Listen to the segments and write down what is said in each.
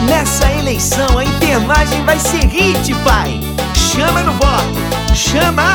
Nessa eleição a enfermagem vai ser hit, pai. Chama no voto, chama.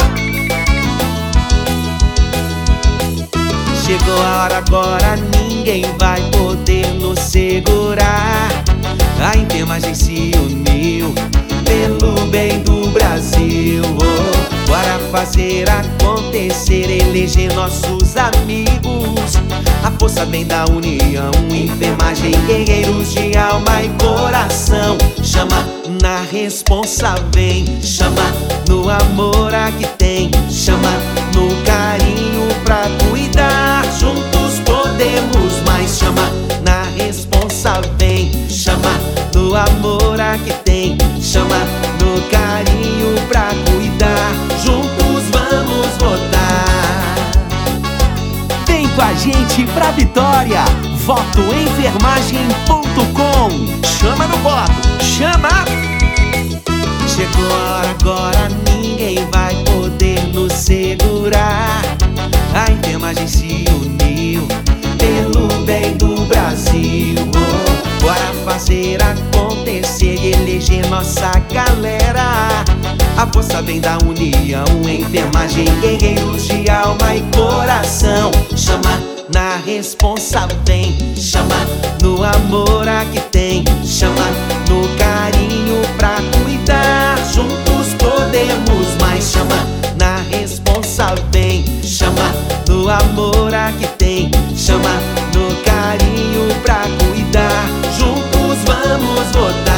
Chegou a hora agora, ninguém vai poder nos segurar. A enfermagem se uniu pelo bem do Brasil. Bora fazer acontecer, eleger nossos amigos. A força vem da união, enfermagem, guerreiros de alma e coração. Chama na responsa, vem, chama no amor a que tem, chama no carinho pra cuidar. Juntos podemos mais, chama na responsa, vem, chama no amor a que tem, chama no carinho pra cuidar. Juntos vamos votar. Vem com a gente pra vitória. Votoenfermagem.com. Chama no voto, chama. Chegou a hora agora, ninguém vai poder nos segurar. A enfermagem se uniu pelo bem do Brasil. Bora fazer acontecer e eleger nossa galera. A força vem da união, enfermagem, guerreiros de alma e coração. Chama na responsa, vem, chama no amor a que tem, chama no carinho pra cuidar. Juntos podemos mais, chama na responsa, vem, chama no amor a que tem, chama no carinho pra cuidar. Juntos vamos votar.